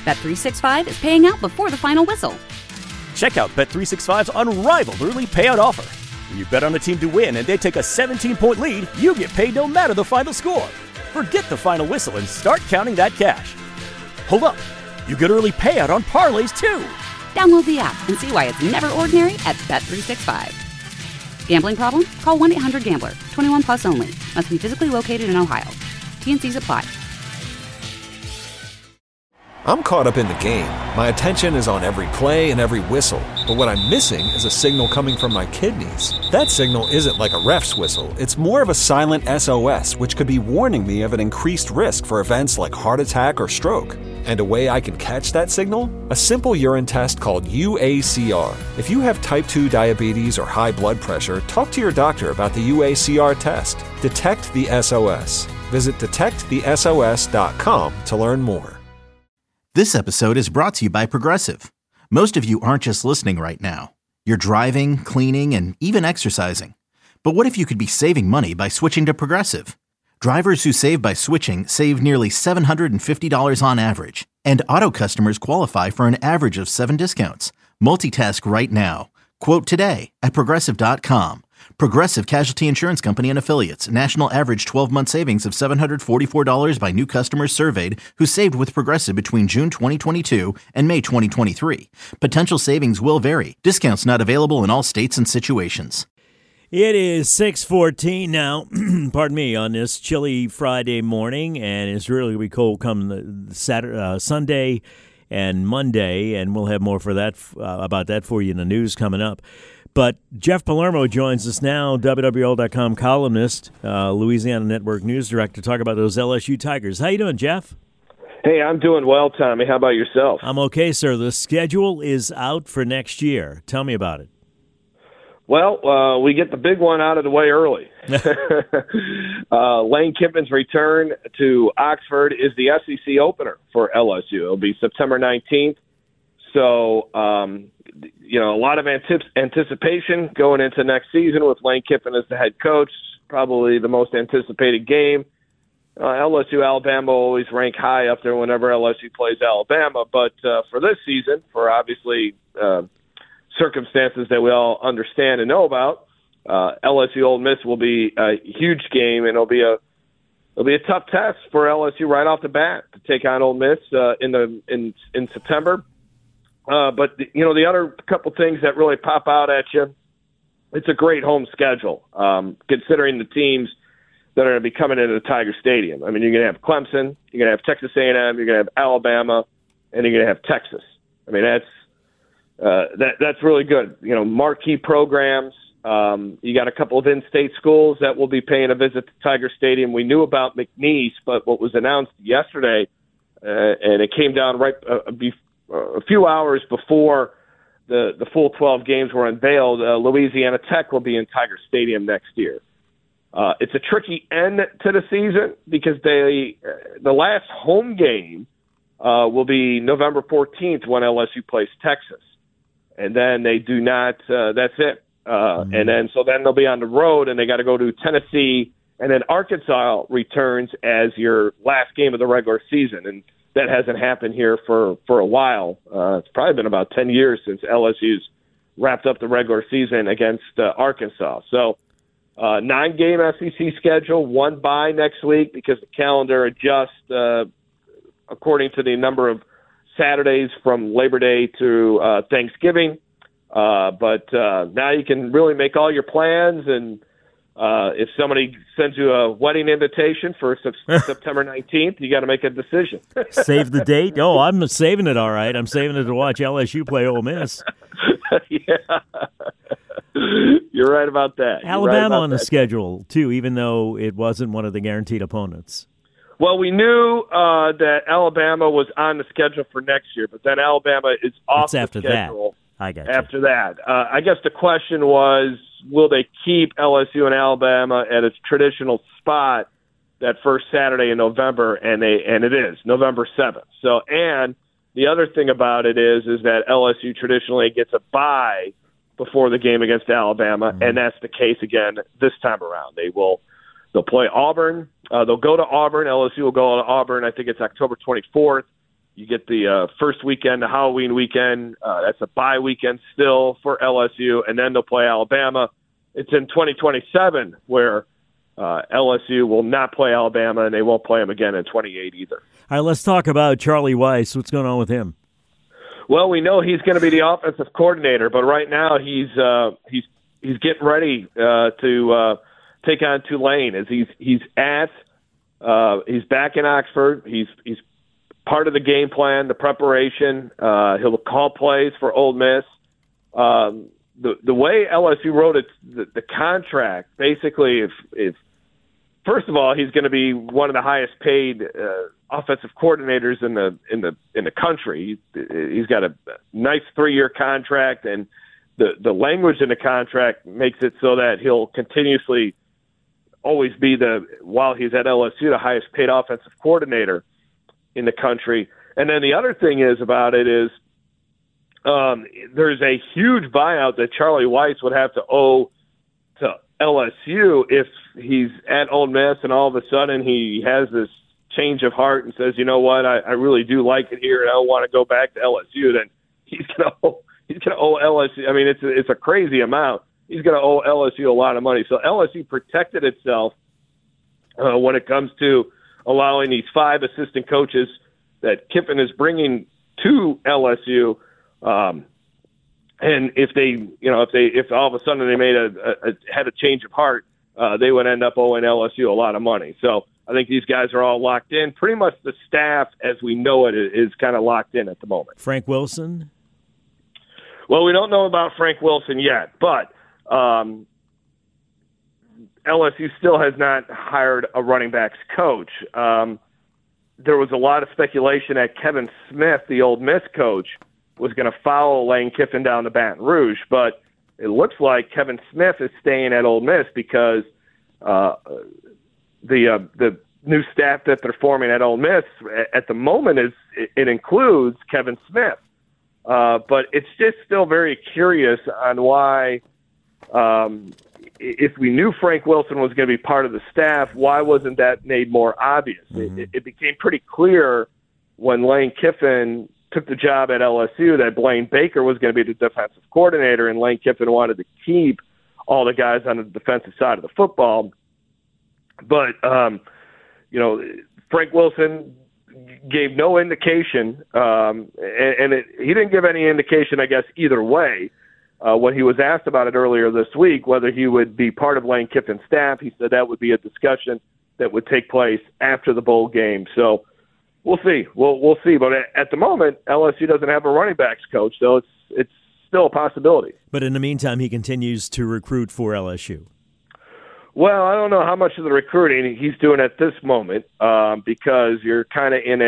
Bet365 is paying out before the final whistle. Check out Bet365's unrivaled early payout offer. When you bet on a team to win and they take a 17-point lead, you get paid no matter the final score. Forget the final whistle and start counting that cash. Hold up. You get early payout on parlays, too. Download the app and see why it's never ordinary at Bet365. Gambling problem? Call 1-800-GAMBLER. 21 plus only. Must be physically located in Ohio. T&Cs apply. I'm caught up in the game. My attention is on every play and every whistle. But what I'm missing is a signal coming from my kidneys. That signal isn't like a ref's whistle. It's more of a silent SOS, which could be warning me of an increased risk for events like heart attack or stroke. And a way I can catch that signal? A simple urine test called UACR. If you have type 2 diabetes or high blood pressure, talk to your doctor about the UACR test. Detect the SOS. Visit detectthesos.com to learn more. This episode is brought to you by Progressive. Most of you aren't just listening right now. You're driving, cleaning, and even exercising. But what if you could be saving money by switching to Progressive? Drivers who save by switching save nearly $750 on average. And auto customers qualify for an average of 7 discounts. Multitask right now. Quote today at Progressive.com. Progressive Casualty Insurance Company and Affiliates. National average 12-month savings of $744 by new customers surveyed who saved with Progressive between June 2022 and May 2023. Potential savings will vary. Discounts not available in all states and situations. It is 6:14 now, pardon me, on this chilly Friday morning, and it's really going to be cold come the Sunday and Monday, and we'll have more for that about that for you in the news coming up. But Jeff Palermo joins us now, WWL.com columnist, Louisiana Network News Director, to talk about those LSU Tigers. How you doing, Jeff? Hey, I'm doing well, Tommy. How about yourself? I'm okay, sir. The schedule is out for next year. Tell me about it. Well, we get the big one out of the way early. Lane Kiffin's return to Oxford is the SEC opener for LSU. It'll be September 19th. So, a lot of anticipation going into next season with Lane Kiffin as the head coach. Probably the most anticipated game. LSU, Alabama always rank high up there whenever LSU plays Alabama. But for this season, for obviously circumstances that we all understand and know about, LSU Ole Miss will be a huge game, and it'll be a tough test for LSU right off the bat to take on Ole Miss in September. But the other couple things that really pop out at you, it's a great home schedule, considering the teams that are going to be coming into the Tiger Stadium. I mean, you're going to have Clemson, you're going to have Texas A&M, you're going to have Alabama, and you're going to have Texas. I mean, that's really good. Marquee programs. You got a couple of in-state schools that will be paying a visit to Tiger Stadium. We knew about McNeese, but what was announced yesterday, and it came down right a few hours before the full 12 games were unveiled, Louisiana Tech will be in Tiger Stadium next year. It's a tricky end to the season because the last home game will be November 14th when LSU plays Texas. And then they do not, that's it. And then they'll be on the road, and they got to go to Tennessee, and then Arkansas returns as your last game of the regular season. And that hasn't happened here for a while. It's probably been about 10 years since LSU's wrapped up the regular season against Arkansas. So 9-game SEC schedule, 1 bye next week because the calendar adjusts according to the number of Saturdays from Labor Day to Thanksgiving. But now you can really make all your plans, and if somebody sends you a wedding invitation for September 19th, you got to make a decision. Save the date? Oh, I'm saving it all right. I'm saving it to watch LSU play Ole Miss. Yeah. You're right about that. Alabama on the schedule, too, even though it wasn't one of the guaranteed opponents. Well, we knew that Alabama was on the schedule for next year, but then Alabama is off the schedule. I got you. After that. I guess the question was, will they keep LSU and Alabama at its traditional spot that first Saturday in November? And it is November 7th. So, and the other thing about it is that LSU traditionally gets a bye before the game against Alabama, and that's the case again this time around. They'll play Auburn. They'll go to Auburn. LSU will go to Auburn. I think it's October 24th. You get the first weekend, the Halloween weekend. That's a bye weekend still for LSU, and then they'll play Alabama. It's in 2027 where LSU will not play Alabama, and they won't play them again in 28 either. All right, let's talk about Charlie Weis. What's going on with him? Well, we know he's going to be the offensive coordinator, but right now he's getting ready to take on Tulane. As he's back in Oxford. He's part of the game plan, the preparation. He'll call plays for Ole Miss. The way LSU wrote it, the contract, basically, if first of all, he's going to be one of the highest paid offensive coordinators in the country. He's got a nice 3-year contract, and the language in the contract makes it so that he'll continuously always be while he's at LSU, the highest paid offensive coordinator in the country. And then the other thing about it is there's a huge buyout that Charlie Weis would have to owe to LSU if he's at Ole Miss and all of a sudden he has this change of heart and says, you know what, I really do like it here and I don't want to go back to LSU. Then he's going to owe LSU. I mean, it's a crazy amount. He's going to owe LSU a lot of money. So LSU protected itself when it comes to allowing these 5 assistant coaches that Kiffin is bringing to LSU. And if all of a sudden they had a change of heart, they would end up owing LSU a lot of money. So I think these guys are all locked in. Pretty much the staff as we know it is kind of locked in at the moment. Frank Wilson? Well, we don't know about Frank Wilson yet, but LSU still has not hired a running backs coach. There was a lot of speculation that Kevin Smith, the Ole Miss coach, was going to follow Lane Kiffin down to Baton Rouge, but it looks like Kevin Smith is staying at Ole Miss because the new staff that they're forming at Ole Miss at the moment it includes Kevin Smith. But it's just still very curious on why, if we knew Frank Wilson was going to be part of the staff, why wasn't that made more obvious? Mm-hmm. It became pretty clear when Lane Kiffin took the job at LSU that Blaine Baker was going to be the defensive coordinator, and Lane Kiffin wanted to keep all the guys on the defensive side of the football. But, Frank Wilson gave no indication, he didn't give any indication, I guess, either way. When he was asked about it earlier this week, whether he would be part of Lane Kiffin's staff, he said that would be a discussion that would take place after the bowl game. So we'll see. We'll see. But at the moment, LSU doesn't have a running backs coach, so it's still a possibility. But in the meantime, he continues to recruit for LSU. Well, I don't know how much of the recruiting he's doing at this moment because you're kind of in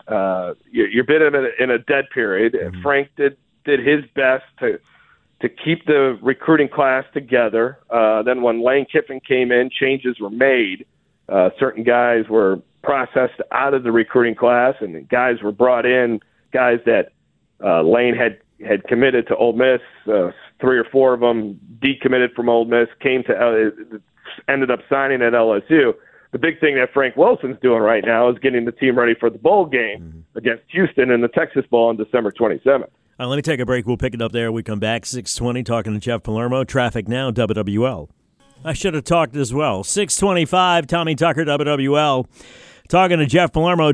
you're been in a dead period. Mm-hmm. Frank did his best to keep the recruiting class together. Then when Lane Kiffin came in, changes were made. Certain guys were processed out of the recruiting class, and guys were brought in, guys that Lane had committed to Ole Miss. 3 or 4 of them decommitted from Ole Miss, ended up signing at LSU. The big thing that Frank Wilson's doing right now is getting the team ready for the bowl game against Houston in the Texas Bowl on December 27th. Let me take a break. We'll pick it up there. We come back, 6:20, talking to Jeff Palermo. Traffic now, WWL. I should have talked as well. 6:25, Tommy Tucker, WWL. Talking to Jeff Palermo,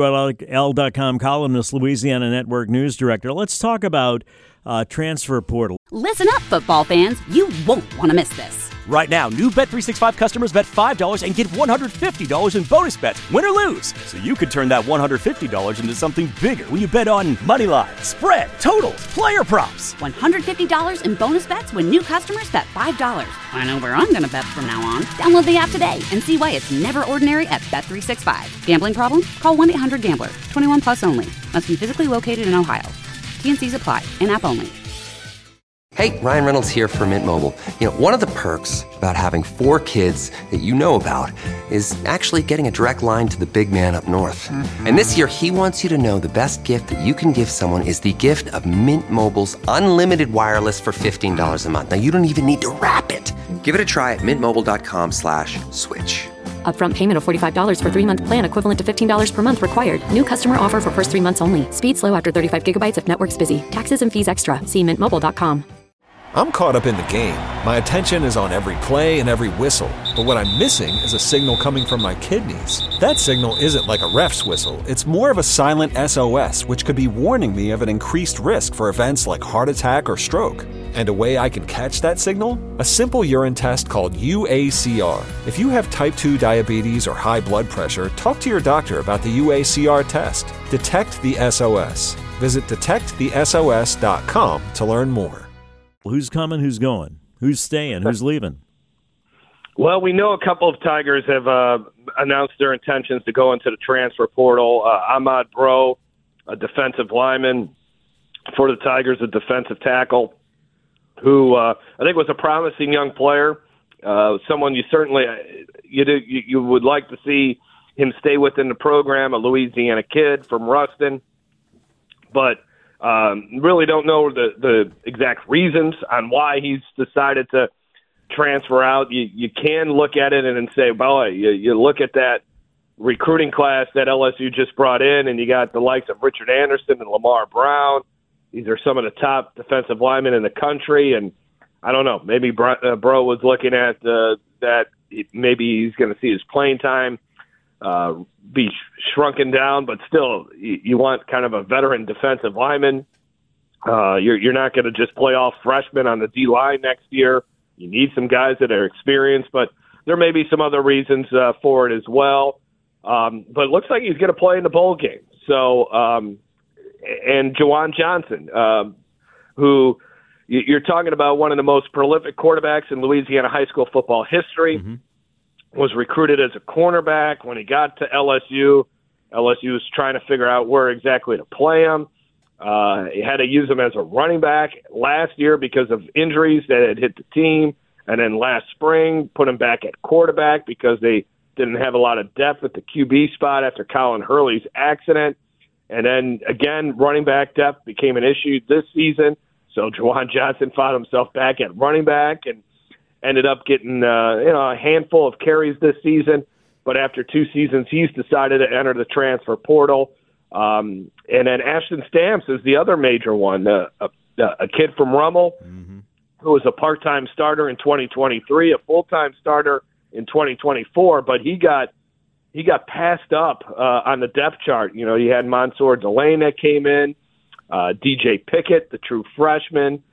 WWL.com columnist, Louisiana Network News Director. Let's talk about transfer portal. Listen up, football fans. You won't want to miss this. Right now, new Bet365 customers bet $5 and get $150 in bonus bets, win or lose. So you could turn that $150 into something bigger when you bet on money line, spread, totals, player props. $150 in bonus bets when new customers bet $5. I know where I'm going to bet from now on. Download the app today and see why it's never ordinary at Bet365. Gambling problem? Call 1-800-GAMBLER. 21 plus only. Must be physically located in Ohio. T&Cs apply. In-app only. Hey, Ryan Reynolds here for Mint Mobile. You know, one of the perks about having 4 kids that you know about is actually getting a direct line to the big man up north. Mm-hmm. And this year, he wants you to know the best gift that you can give someone is the gift of Mint Mobile's unlimited wireless for $15 a month. Now, you don't even need to wrap it. Give it a try at mintmobile.com/switch. Upfront payment of $45 for 3-month plan equivalent to $15 per month required. New customer offer for first 3 months only. Speed slow after 35 gigabytes if network's busy. Taxes and fees extra. See mintmobile.com. I'm caught up in the game. My attention is on every play and every whistle. But what I'm missing is a signal coming from my kidneys. That signal isn't like a ref's whistle. It's more of a silent SOS, which could be warning me of an increased risk for events like heart attack or stroke. And a way I can catch that signal? A simple urine test called UACR. If you have type 2 diabetes or high blood pressure, talk to your doctor about the UACR test. Detect the SOS. Visit detectthesos.com to learn more. Who's coming? Who's going? Who's staying? Who's leaving? Well, we know a couple of Tigers have announced their intentions to go into the transfer portal. Ahmad Bro, a defensive lineman for the Tigers, a defensive tackle, who I think was a promising young player, someone you certainly you would like to see him stay within the program, a Louisiana kid from Ruston, but really don't know the exact reasons on why he's decided to transfer out. You can look at it and say, well, you look at that recruiting class that LSU just brought in, and you got the likes of Richard Anderson and Lamar Brown. These are some of the top defensive linemen in the country, and I don't know, maybe Bro was looking at that maybe he's going to see his playing time be shrunken down, but still, you want kind of a veteran defensive lineman. You're not going to just play off freshmen on the D-line next year. You need some guys that are experienced, but there may be some other reasons for it as well. But it looks like he's going to play in the bowl game. So, and Juwan Johnson, who you're talking about one of the most prolific quarterbacks in Louisiana high school football history, was recruited as a cornerback. When he got to LSU, LSU was trying to figure out where exactly to play him. He had to use him as a running back last year because of injuries that had hit the team. And then last spring, put him back at quarterback because they didn't have a lot of depth at the QB spot after Colin Hurley's accident. And then, again, running back depth became an issue this season. So Juwan Johnson found himself back at running back and ended up getting a handful of carries this season. But after 2 seasons, he's decided to enter the transfer portal. And then Ashton Stamps is the other major one, a kid from Rummel who was a part-time starter in 2023, a full-time starter in 2024, but he got passed up on the depth chart. You know, you had Mansour Delane that came in, DJ Pickett, the true freshman.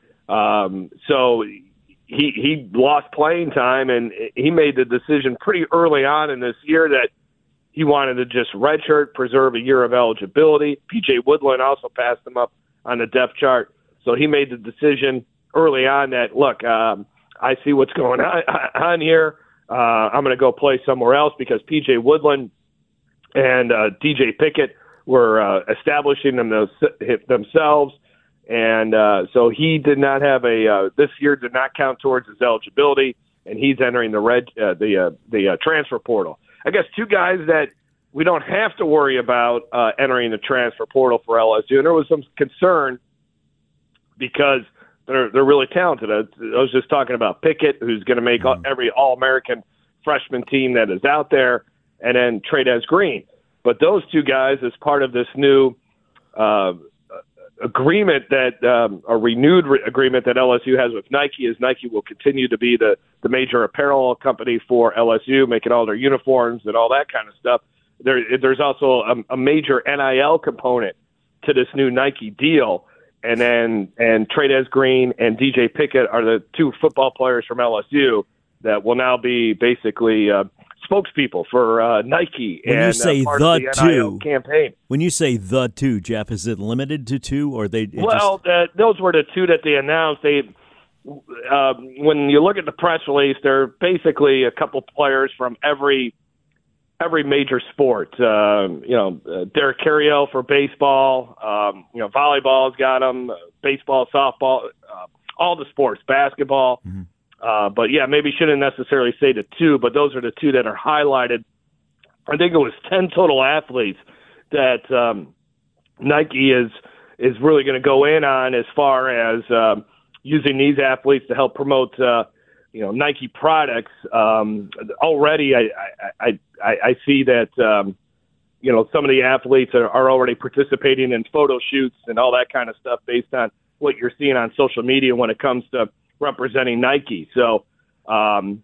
So he lost playing time, and he made the decision pretty early on in this year that he wanted to just redshirt, preserve a year of eligibility. P.J. Woodland also passed him up on the depth chart. So he made the decision early on that, look, I see what's going on here. I'm going to go play somewhere else because P.J. Woodland and DJ Pickett were establishing themselves. And so he did not have this year did not count towards his eligibility, and he's entering the transfer portal. I guess 2 guys that we don't have to worry about entering the transfer portal for LSU. And there was some concern because they're really talented. I was just talking about Pickett, who's going to make every All-American freshman team that is out there, and then Trey'Dez Green. But those 2 guys, as part of this new agreement a renewed agreement that LSU has with Nike, is Nike will continue to be the major apparel company for LSU, making all their uniforms and all that kind of stuff. There's also a major NIL component to this new Nike deal. And Trey'Dez Green and DJ Pickett are the 2 football players from LSU that will now be basically spokespeople for Nike. When you say part the of the NIL 2 campaign. When you say the 2, Jeff, is it limited to 2 or those were the 2 that they announced. When you look at the press release, they're basically a couple players from every major sport. Derek Carriel for baseball. Volleyball's got them. Baseball, softball, all the sports, basketball. But yeah, maybe shouldn't necessarily say the 2, but those are the 2 that are highlighted. I think it was 10 total athletes that Nike is really going to go in on as far as using these athletes to help promote Nike products. Already, I see that some of the athletes are already participating in photo shoots and all that kind of stuff based on what you're seeing on social media when it comes to representing Nike. So, and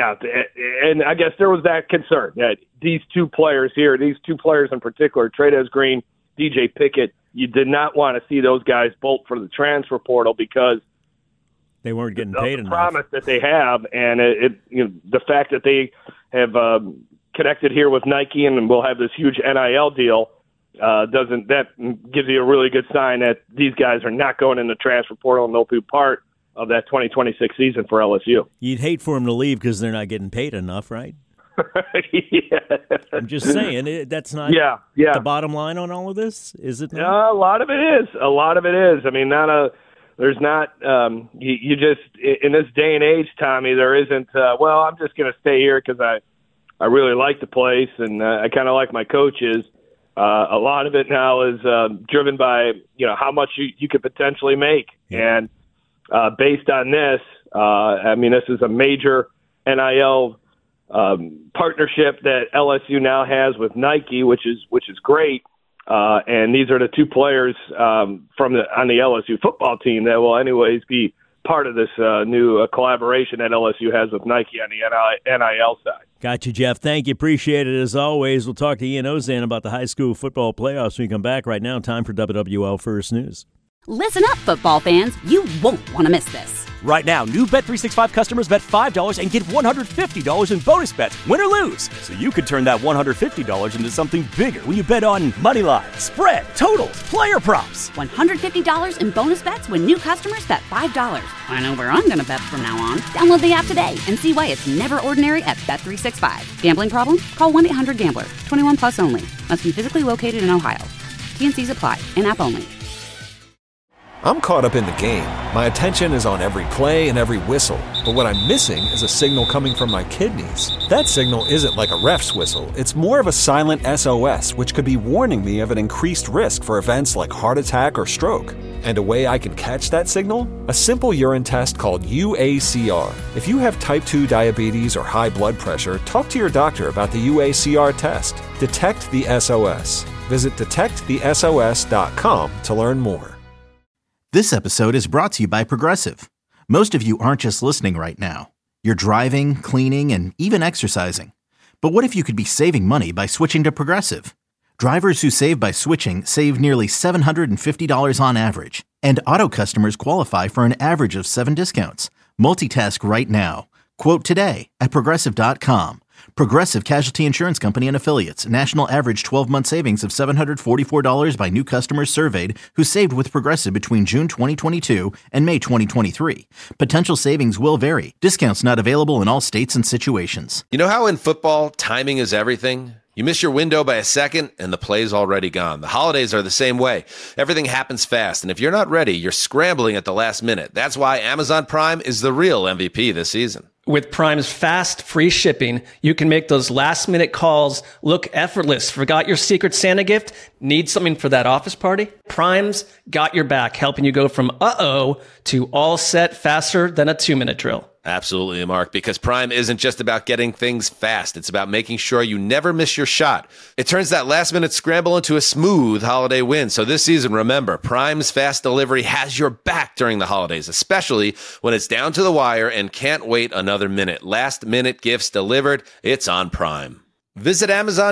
I guess there was that concern that these two players in particular, Trey'Dez Green, DJ Pickett, you did not want to see those guys bolt for the transfer portal because they weren't getting paid enough. The promise that they have, and the fact that they have connected here with Nike and will have this huge NIL deal, that gives you a really good sign that these guys are not going in the transfer portal and they'll be part of that 2026 season for LSU. You'd hate for them to leave because they're not getting paid enough, right? Yeah. I'm just saying, that's not the bottom line on all of this, is it not? A lot of it is. I mean, there's not, you just, in this day and age, Tommy, there isn't, I'm just going to stay here because I really like the place and I kind of like my coaches. A lot of it now is driven by, how much you could potentially make. Yeah. And based on this, this is a major NIL partnership that LSU now has with Nike, which is great. And these are the two players on the LSU football team that will anyways be part of this new collaboration that LSU has with Nike on the NIL side. Got you, Jeff. Thank you. Appreciate it as always. We'll talk to Ian Ozan about the high school football playoffs when we come back. Right now, time for WWL First News. Listen up, football fans. You won't want to miss this. Right now, new Bet365 customers bet $5 and get $150 in bonus bets, win or lose. So you could turn that $150 into something bigger when you bet on money line, spread, totals, player props. $150 in bonus bets when new customers bet $5. I know where I'm going to bet from now on. Download the app today and see why it's never ordinary at Bet365. Gambling problem? Call 1-800-GAMBLER. 21 plus only. Must be physically located in Ohio. T&Cs apply. In-app only. I'm caught up in the game. My attention is on every play and every whistle. But what I'm missing is a signal coming from my kidneys. That signal isn't like a ref's whistle. It's more of a silent SOS, which could be warning me of an increased risk for events like heart attack or stroke. And a way I can catch that signal? A simple urine test called UACR. If you have type 2 diabetes or high blood pressure, talk to your doctor about the UACR test. Detect the SOS. Visit detectthesos.com to learn more. This episode is brought to you by Progressive. Most of you aren't just listening right now. You're driving, cleaning, and even exercising. But what if you could be saving money by switching to Progressive? Drivers who save by switching save nearly $750 on average. And auto customers qualify for an average of 7 discounts. Multitask right now. Quote today at Progressive.com. Progressive Casualty Insurance Company and Affiliates. National average 12-month savings of $744 by new customers surveyed who saved with Progressive between June 2022 and May 2023. Potential savings will vary. Discounts not available in all states and situations. You know how in football, timing is everything? You miss your window by a second, and the play's already gone. The holidays are the same way. Everything happens fast, and if you're not ready, you're scrambling at the last minute. That's why Amazon Prime is the real MVP this season. With Prime's fast, free shipping, you can make those last-minute calls look effortless. Forgot your Secret Santa gift? Need something for that office party? Prime's got your back, helping you go from uh-oh to all set faster than a 2-minute drill. Absolutely, Mark, because Prime isn't just about getting things fast. It's about making sure you never miss your shot. It turns that last-minute scramble into a smooth holiday win. So this season, remember, Prime's fast delivery has your back during the holidays, especially when it's down to the wire and can't wait another minute. Last-minute gifts delivered, it's on Prime. Visit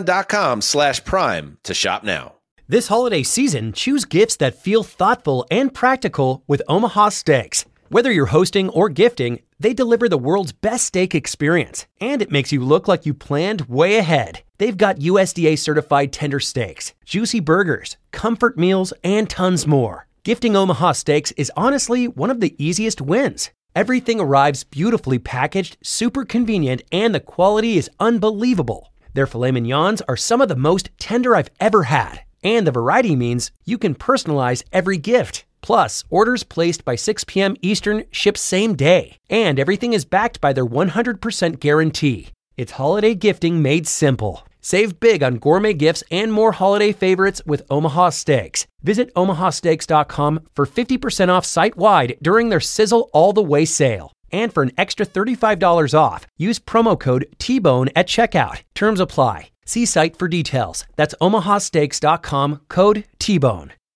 Amazon.com/Prime to shop now. This holiday season, choose gifts that feel thoughtful and practical with Omaha Steaks. Whether you're hosting or gifting, they deliver the world's best steak experience, and it makes you look like you planned way ahead. They've got USDA certified tender steaks, juicy burgers, comfort meals, and tons more. Gifting Omaha Steaks is honestly one of the easiest wins. Everything arrives beautifully packaged, super convenient, and the quality is unbelievable. Their filet mignons are some of the most tender I've ever had, and the variety means you can personalize every gift. Plus, orders placed by 6 p.m. Eastern ship same day. And everything is backed by their 100% guarantee. It's holiday gifting made simple. Save big on gourmet gifts and more holiday favorites with Omaha Steaks. Visit omahasteaks.com for 50% off site-wide during their Sizzle All the Way sale. And for an extra $35 off, use promo code TBONE at checkout. Terms apply. See site for details. That's omahasteaks.com, code TBONE.